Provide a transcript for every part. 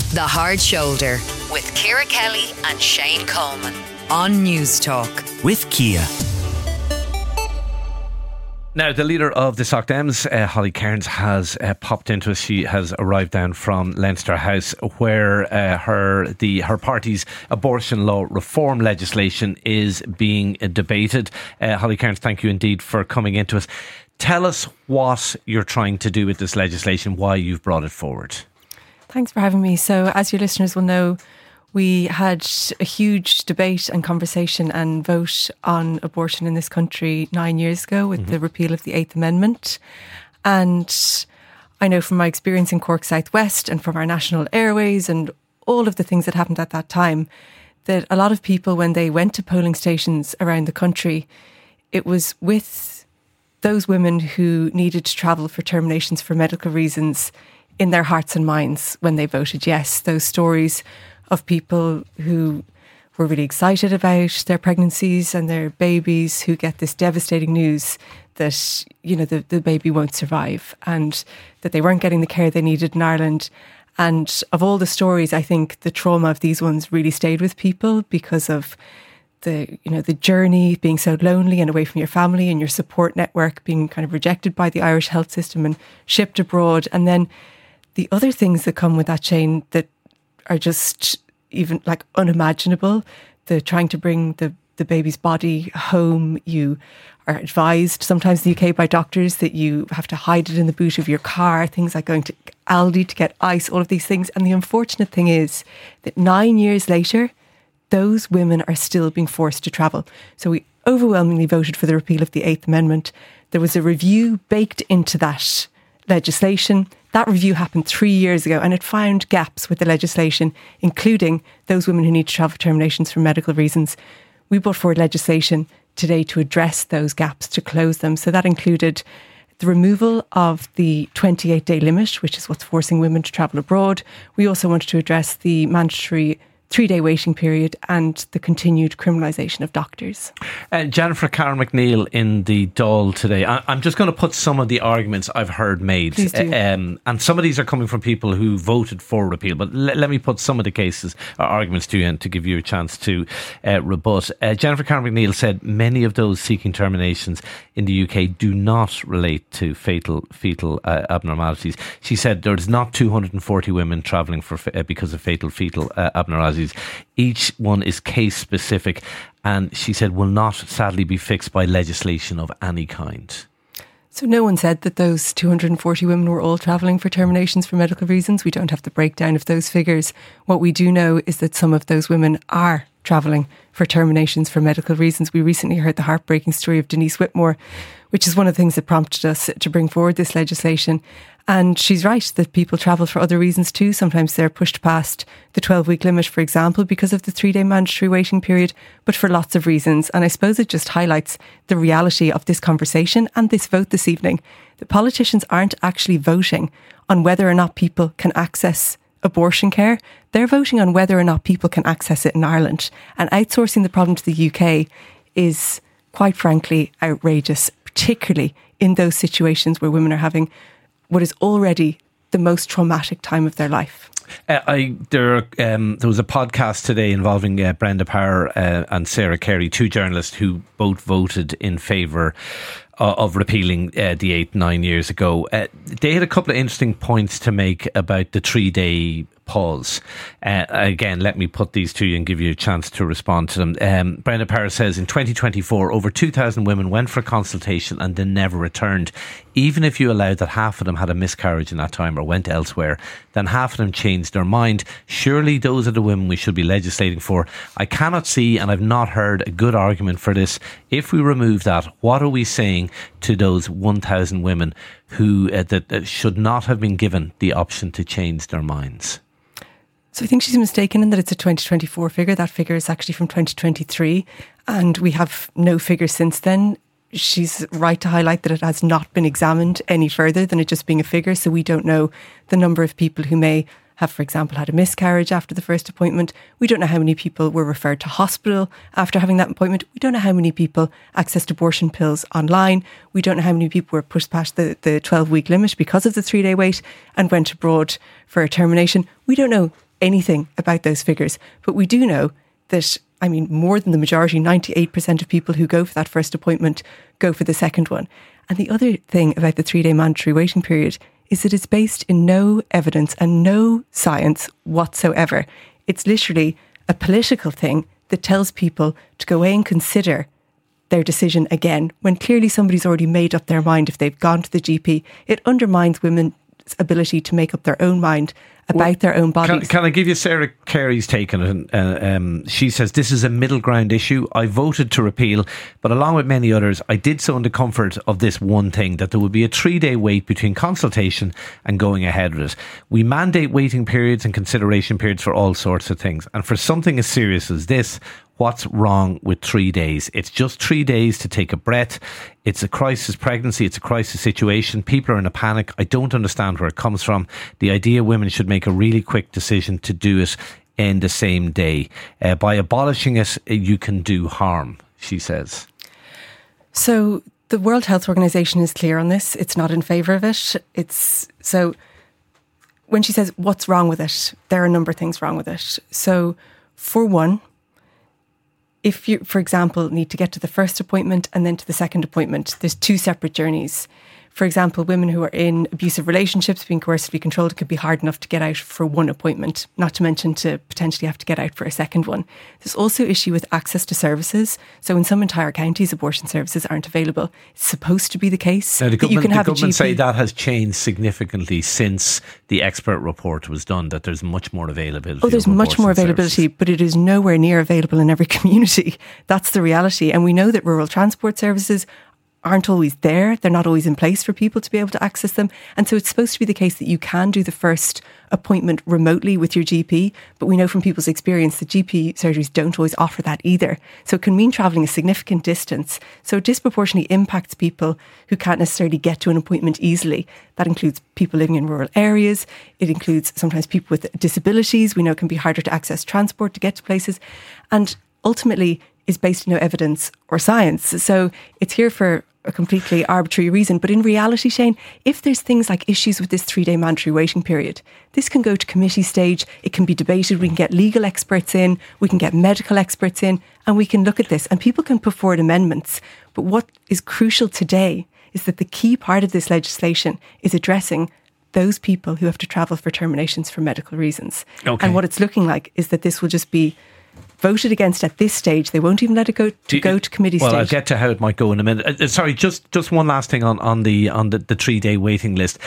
The Hard Shoulder with Ciara Kelly and Shane Coleman on News Talk. With Kia. Now, the leader of the Soc Dems, Holly Cairns, has popped into us. She has arrived down from Leinster House, where her party's abortion law reform legislation is being debated. Holly Cairns, thank you indeed for coming into us. Tell us what you're trying to do with this legislation, why you've brought it forward. Thanks for having me. So, as your listeners will know, we had a huge debate and conversation and vote on abortion in this country 9 years ago with the repeal of the Eighth Amendment. And I know from my experience in Cork South West and from our national airways and all of the things that happened at that time, that a lot of people, when they went to polling stations around the country, it was with those women who needed to travel for terminations for medical reasons in their hearts and minds when they voted yes. Those stories of people who were really excited about their pregnancies and their babies, who get this devastating news that, you know, the baby won't survive and that they weren't getting the care they needed in Ireland. And of all the stories, I think the trauma of these ones really stayed with people because of the journey, being so lonely and away from your family and your support network, being kind of rejected by the Irish health system and shipped abroad. And then the other things that come with that, Shane, that are just even like unimaginable. The trying to bring the baby's body home. You are advised sometimes in the UK by doctors that you have to hide it in the boot of your car. Things like going to Aldi to get ice, all of these things. And the unfortunate thing is that 9 years later, those women are still being forced to travel. So we overwhelmingly voted for the repeal of the Eighth Amendment. There was a review baked into that legislation. That review happened 3 years ago and it found gaps with the legislation, including those women who need to travel terminations for medical reasons. We brought forward legislation today to address those gaps, to close them. So that included the removal of the 28-day limit, which is what's forcing women to travel abroad. We also wanted to address the mandatory 3-day waiting period and the continued criminalisation of doctors. Jennifer Karen McNeil in the Dáil today. I'm just going to put some of the arguments I've heard made. Please do. And some of these are coming from people who voted for repeal, but let me put some of the cases or arguments to you and to give you a chance to rebut. Jennifer Karen McNeil said many of those seeking terminations in the UK do not relate to fetal abnormalities. She said there's not 240 women travelling because of fatal fetal abnormalities. Each one is case specific and she said will not sadly be fixed by legislation of any kind. So no one said that those 240 women were all travelling for terminations for medical reasons. We don't have the breakdown of those figures. What we do know is that some of those women are travelling for terminations for medical reasons. We recently heard the heartbreaking story of Denise Whitmore, which is one of the things that prompted us to bring forward this legislation. And she's right that people travel for other reasons too. Sometimes they're pushed past the 12-week limit, for example, because of the 3-day mandatory waiting period, but for lots of reasons. And I suppose it just highlights the reality of this conversation and this vote this evening. The politicians aren't actually voting on whether or not people can access abortion care. They're voting on whether or not people can access it in Ireland. And outsourcing the problem to the UK is, quite frankly, outrageous, particularly in those situations where women are having what is already the most traumatic time of their life. There was a podcast today involving Brenda Power and Sarah Carey, two journalists who both voted in favour of repealing the Eighth 9 years ago. They had a couple of interesting points to make about the 3-day pause. Again, let me put these to you and give you a chance to respond to them. Brenda Power says in 2024, over 2,000 women went for consultation and then never returned. Even if you allowed that half of them had a miscarriage in that time or went elsewhere, then half of them changed their mind. Surely those are the women we should be legislating for. I cannot see, and I've not heard a good argument for this. If we remove that, what are we saying to those 1,000 women who that should not have been given the option to change their minds? So I think she's mistaken in that it's a 2024 figure. That figure is actually from 2023 and we have no figure since then. She's right to highlight that it has not been examined any further than it just being a figure. So we don't know the number of people who may have, for example, had a miscarriage after the first appointment. We don't know how many people were referred to hospital after having that appointment. We don't know how many people accessed abortion pills online. We don't know how many people were pushed past the 12-week limit because of the 3-day wait and went abroad for a termination. We don't know anything about those figures. But we do know that, I mean, more than the majority, 98% of people who go for that first appointment go for the second one. And the other thing about the 3-day mandatory waiting period is that it's based in no evidence and no science whatsoever. It's literally a political thing that tells people to go away and consider their decision again, when clearly somebody's already made up their mind if they've gone to the GP. It undermines women's ability to make up their own mind about their own bodies. Can I give you Sarah Carey's take on it? She says, this is a middle ground issue. I voted to repeal, but along with many others, I did so in the comfort of this one thing, that there would be a 3-day wait between consultation and going ahead with it. We mandate waiting periods and consideration periods for all sorts of things. And for something as serious as this, what's wrong with 3 days? It's just 3 days to take a breath. It's a crisis pregnancy. It's a crisis situation. People are in a panic. I don't understand where it comes from. The idea women should make a really quick decision to do it in the same day. By abolishing it, you can do harm, she says. So the World Health Organization is clear on this. It's not in favour of it. So when she says what's wrong with it, there are a number of things wrong with it. So for one, if you, for example, need to get to the first appointment and then to the second appointment, there's 2 separate journeys. For example, women who are in abusive relationships, being coercively controlled, it could be hard enough to get out for one appointment, not to mention to potentially have to get out for a second one. There's also issue with access to services. So in some entire counties, abortion services aren't available. It's supposed to be the case now, that you can have a GP. The government say that has changed significantly since the expert report was done, that there's much more availability. Oh, there's much more availability, services. But it is nowhere near available in every community. That's the reality. And we know that rural transport services aren't always there. They're not always in place for people to be able to access them. And so it's supposed to be the case that you can do the first appointment remotely with your GP, but we know from people's experience that GP surgeries don't always offer that either. So it can mean travelling a significant distance. So it disproportionately impacts people who can't necessarily get to an appointment easily. That includes people living in rural areas. It includes sometimes people with disabilities. We know it can be harder to access transport to get to places. And ultimately is based on no evidence or science. So it's here for a completely arbitrary reason. But in reality, Shane, if there's things like issues with this 3-day mandatory waiting period, this can go to committee stage. It can be debated. We can get legal experts in. We can get medical experts in. And we can look at this. And people can put forward amendments. But what is crucial today is that the key part of this legislation is addressing those people who have to travel for terminations for medical reasons. Okay. And what it's looking like is that this will just be voted against at this stage. They won't even let it go to committee stage. Well, I'll get to how it might go in a minute. Sorry, just one last thing on the 3-day waiting list.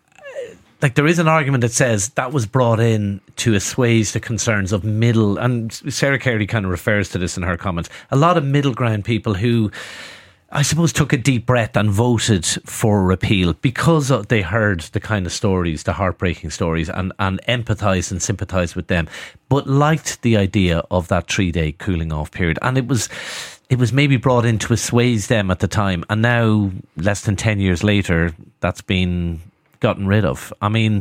Like, there is an argument that says that was brought in to assuage the concerns of middle, and Sarah Carey kind of refers to this in her comments, a lot of middle ground people who, I suppose, took a deep breath and voted for repeal because they heard the kind of stories, the heartbreaking stories, and empathised and sympathised with them, but liked the idea of that 3-day cooling off period. And it was maybe brought in to assuage them at the time. And now, less than 10 years later, that's been gotten rid of. I mean,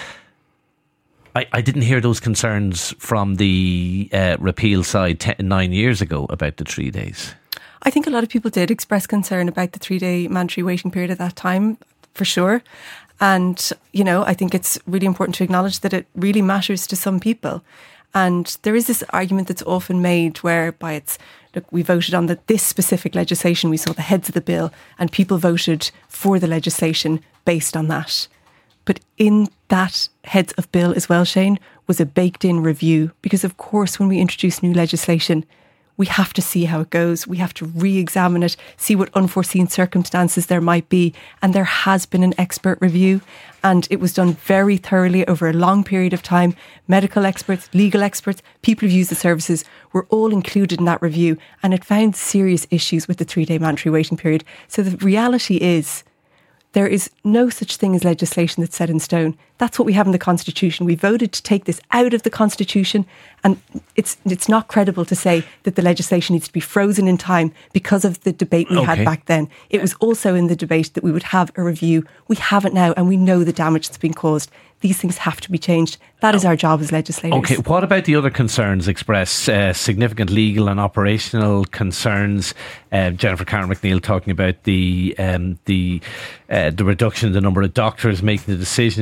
I didn't hear those concerns from the repeal side 9 years ago about the 3 days. I think a lot of people did express concern about the 3-day mandatory waiting period at that time, for sure. And, you know, I think it's really important to acknowledge that it really matters to some people. And there is this argument that's often made whereby it's, look, we voted on this specific legislation, we saw the heads of the bill, and people voted for the legislation based on that. But in that heads of bill as well, Shane, was a baked in review. Because of course, when we introduce new legislation, we have to see how it goes. We have to re-examine it, see what unforeseen circumstances there might be. And there has been an expert review, and it was done very thoroughly over a long period of time. Medical experts, legal experts, people who've used the services were all included in that review, and it found serious issues with the 3-day mandatory waiting period. So the reality is, there is no such thing as legislation that's set in stone. That's what we have in the Constitution. We voted to take this out of the Constitution, and it's not credible to say that the legislation needs to be frozen in time because of the debate we had back then. It was also in the debate that we would have a review. We have it now, and we know the damage that's been caused. These things have to be changed. That is our job as legislators. Okay, what about the other concerns expressed? Significant legal and operational concerns. Jennifer Karen McNeil talking about the reduction in the number of doctors making the decision. She said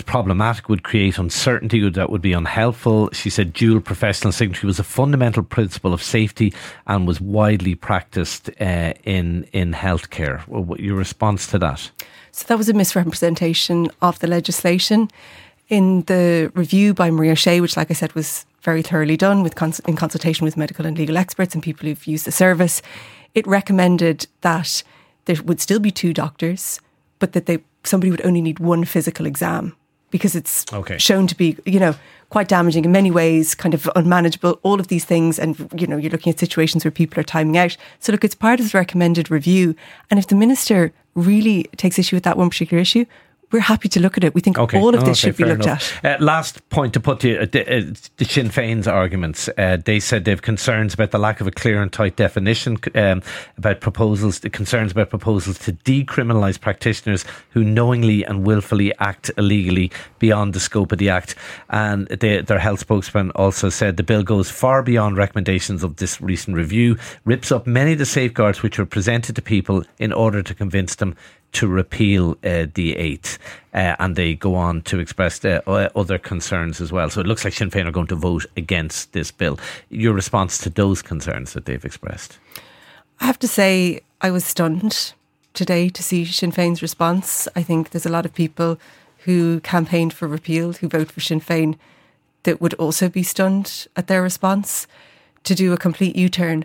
it's problematic, would create uncertainty, that would be unhelpful. She said dual professional signature was a fundamental principle of safety and was widely practiced in healthcare. Your response to that? So that was a misrepresentation of the legislation. In the review by Maria O'Shea, which, like I said, was very thoroughly done in consultation with medical and legal experts and people who've used the service, it recommended that there would still be 2 doctors, but that somebody would only need 1 physical exam, because it's shown to be, quite damaging in many ways, kind of unmanageable, all of these things. And, you're looking at situations where people are timing out. So look, it's part of the recommended review. And if the minister really takes issue with that one particular issue, we're happy to look at it. We think all of this should be looked at. Last point to put to you, the Sinn Féin's arguments. They said they have concerns about the lack of a clear and tight definition about proposals to decriminalise practitioners who knowingly and willfully act illegally beyond the scope of the Act. And their health spokesman also said the bill goes far beyond recommendations of this recent review, rips up many of the safeguards which were presented to people in order to convince them to repeal the 8th, and they go on to express other concerns as well. So it looks like Sinn Féin are going to vote against this bill. Your response to those concerns that they've expressed? I have to say I was stunned today to see Sinn Féin's response. I think there's a lot of people who campaigned for repeal, who vote for Sinn Féin, that would also be stunned at their response, to do a complete U-turn,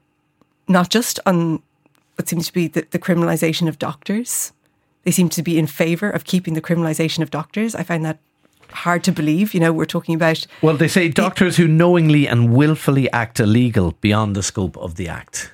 not just on what seems to be the criminalisation of doctors. They seem to be in favour of keeping the criminalisation of doctors. I find that hard to believe. We're talking about... Well, they say doctors who knowingly and willfully act illegal beyond the scope of the Act.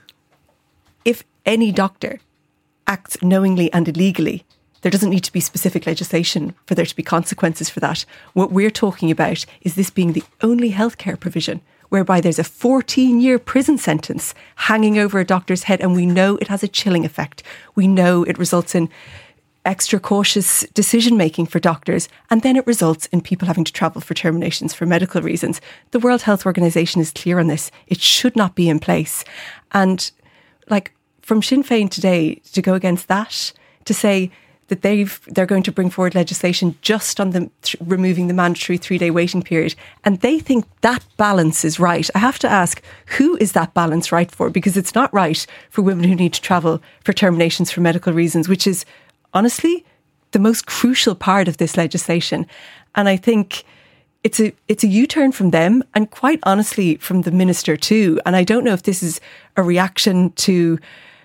If any doctor acts knowingly and illegally, there doesn't need to be specific legislation for there to be consequences for that. What we're talking about is this being the only healthcare provision whereby there's a 14-year prison sentence hanging over a doctor's head, and we know it has a chilling effect. We know it results in extra cautious decision-making for doctors, and then it results in people having to travel for terminations for medical reasons. The World Health Organization is clear on this. It should not be in place. And from Sinn Féin today to go against that, to say that they're going to bring forward legislation just on removing the mandatory 3-day waiting period, and they think that balance is right. I have to ask, who is that balance right for? Because it's not right for women who need to travel for terminations for medical reasons, which is honestly the most crucial part of this legislation. And I think it's a U-turn from them, and quite honestly from the minister too. And I don't know if this is a reaction to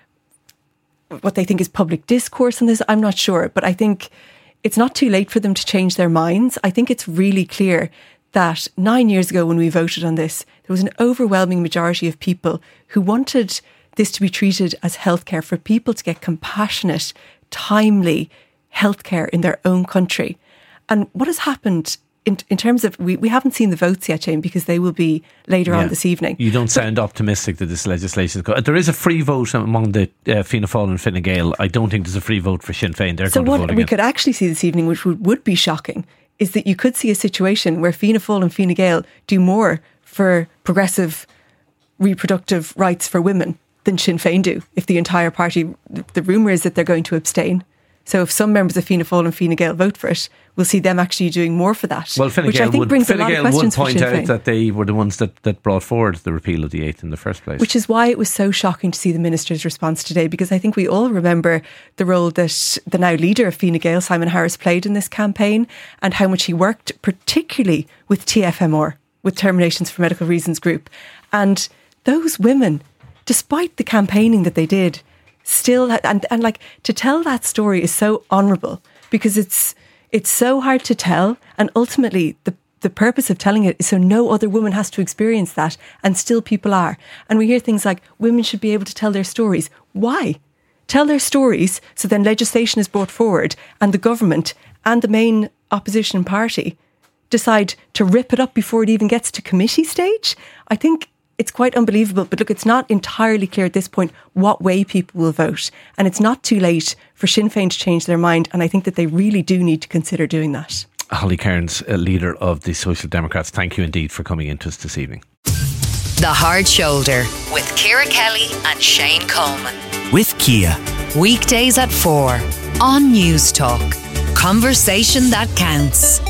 what they think is public discourse on this. I'm not sure, but I think it's not too late for them to change their minds. I think it's really clear that 9 years ago when we voted on this, there was an overwhelming majority of people who wanted this to be treated as healthcare, for people to get compassionate, timely healthcare in their own country. And what has happened in terms of, we haven't seen the votes yet, Shane, because they will be later on this evening. You don't sound optimistic that this legislation is going. There is a free vote among the Fianna Fáil and Fine Gael. I don't think there's a free vote for Sinn Féin. They're going to vote against. So what we could actually see this evening, which would be shocking, is that you could see a situation where Fianna Fáil and Fine Gael do more for progressive reproductive rights for women than Sinn Féin do. If the entire party, the rumour is that they're going to abstain. So if some members of Fianna Fáil and Fine Gael vote for it, we'll see them actually doing more for that. Well, Fine Gael would point out that they were the ones that brought forward the repeal of the 8th in the first place. Which is why it was so shocking to see the minister's response today, because I think we all remember the role that the now leader of Fine Gael, Simon Harris, played in this campaign, and how much he worked particularly with TFMR, with Terminations for Medical Reasons Group. And those women, despite the campaigning that they did, still, and like, to tell that story is so honourable, because it's so hard to tell, and ultimately the purpose of telling it is so no other woman has to experience that, and still people are. And we hear things like women should be able to tell their stories. Why? Tell their stories so then legislation is brought forward and the government and the main opposition party decide to rip it up before it even gets to committee stage. I think it's quite unbelievable. But look, it's not entirely clear at this point what way people will vote. And it's not too late for Sinn Féin to change their mind. And I think that they really do need to consider doing that. Holly Cairns, leader of the Social Democrats, thank you indeed for coming into us this evening. The Hard Shoulder with Ciara Kelly and Shane Coleman. With Kia. Weekdays at 4 on News Talk. conversation that counts.